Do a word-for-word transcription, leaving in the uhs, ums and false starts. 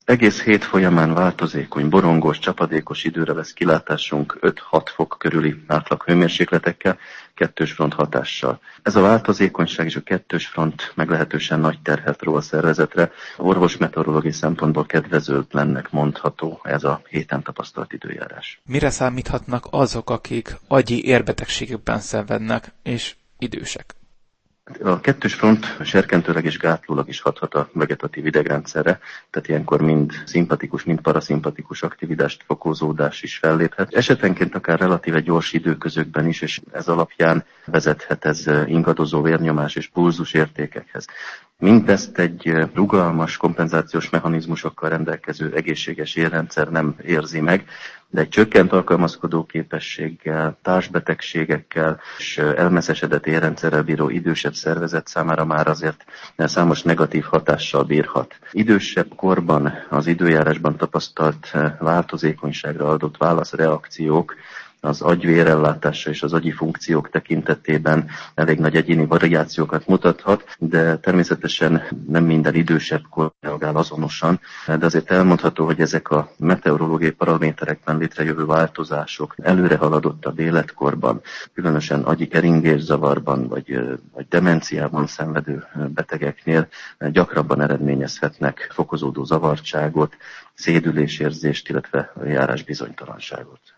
Egész hét folyamán változékony, borongós, csapadékos időre lesz kilátásunk öt-hat fok körüli átlag hőmérsékletekkel, kettős front hatással. Ez a változékonyság és a kettős front meglehetősen nagy terhet ró a szervezetre. Orvosmeteorológiai szempontból kedvezőtlennek mondható ez a héten tapasztalt időjárás. Mire számíthatnak azok, akik agyi érbetegségekben szenvednek és idősek? A kettős front serkentőleg és gátlólag is hathat a vegetatív idegrendszerre, tehát ilyenkor mind szimpatikus, mind paraszimpatikus aktivitást, fokozódás is felléphet. Esetenként akár relatíve gyors időközökben is, és ez alapján vezethet ez ingadozó vérnyomás és pulzus értékekhez. Mindezt egy rugalmas kompenzációs mechanizmusokkal rendelkező egészséges érrendszer nem érzi meg, de egy csökkent alkalmazkodó képességgel, társbetegségekkel és elmeszesedett érrendszerrel bíró idősebb szervezet számára már azért számos negatív hatással bírhat. Idősebb korban az időjárásban tapasztalt változékonyságra adott válaszreakciók az agy vérellátása és az agyi funkciók tekintetében elég nagy egyéni variációkat mutathat, de természetesen nem minden idősebb kor reagál azonosan, de azért elmondható, hogy ezek a meteorológiai paraméterekben létrejövő változások előre haladottabb életkorban, különösen agyi keringészavarban vagy, vagy demenciában szenvedő betegeknél gyakrabban eredményezhetnek fokozódó zavartságot, szédülésérzést, illetve járásbizonytalanságot.